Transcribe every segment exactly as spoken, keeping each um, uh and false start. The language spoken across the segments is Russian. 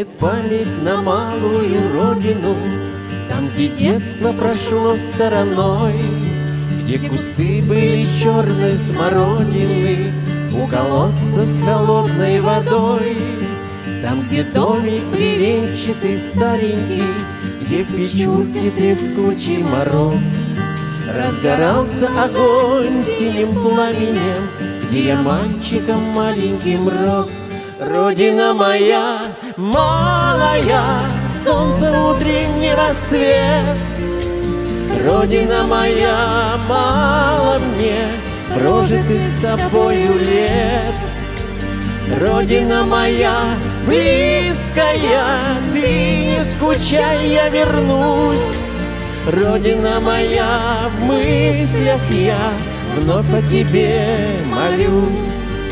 Тянет память на малую родину, там, где детство прошло стороной, где кусты были черной смородины, у колодца с холодной водой, там, где домик бревенчатый старенький, где в печурке трескучий мороз. Разгорался огонь синим пламенем, где я мальчиком маленьким рос. Родина моя, малая, солнце утреннего свет. Родина моя, мало мне прожитых с тобою лет. Родина моя, близкая, ты не скучай, я вернусь. Родина моя, в мыслях я вновь о тебе молюсь.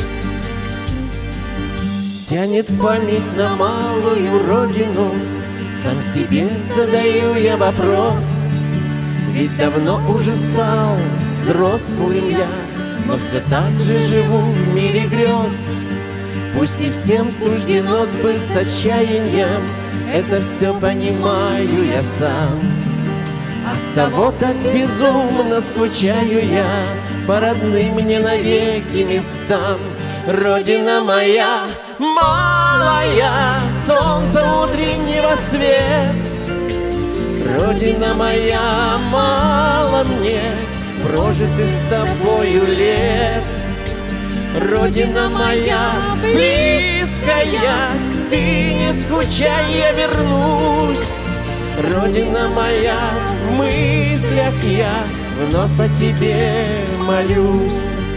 Тянет память на малую родину, сам себе задаю я вопрос. Ведь давно уже стал взрослым я, но все так же живу в мире грез. Пусть не всем суждено сбыться отчаянием, это все понимаю я сам. Оттого так безумно скучаю я по родным мне навеки местам. Родина моя, малая, солнце утреннего свет. Родина моя, мало мне прожитых с тобою лет. Родина моя, близкая, ты не скучай, я вернусь. Родина моя, в мыслях я вновь о тебе молюсь.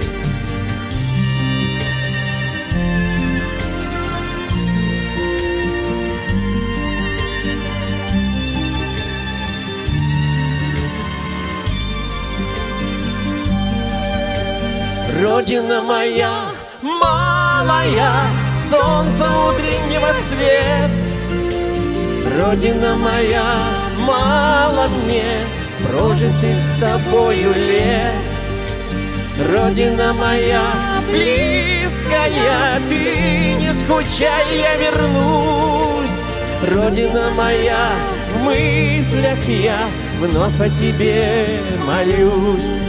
Родина моя, малая, солнце утреннего свет. Родина моя, мало мне прожитых с тобою лет. Родина моя, близкая, ты не скучай, я вернусь. Родина моя, в мыслях я вновь о тебе молюсь.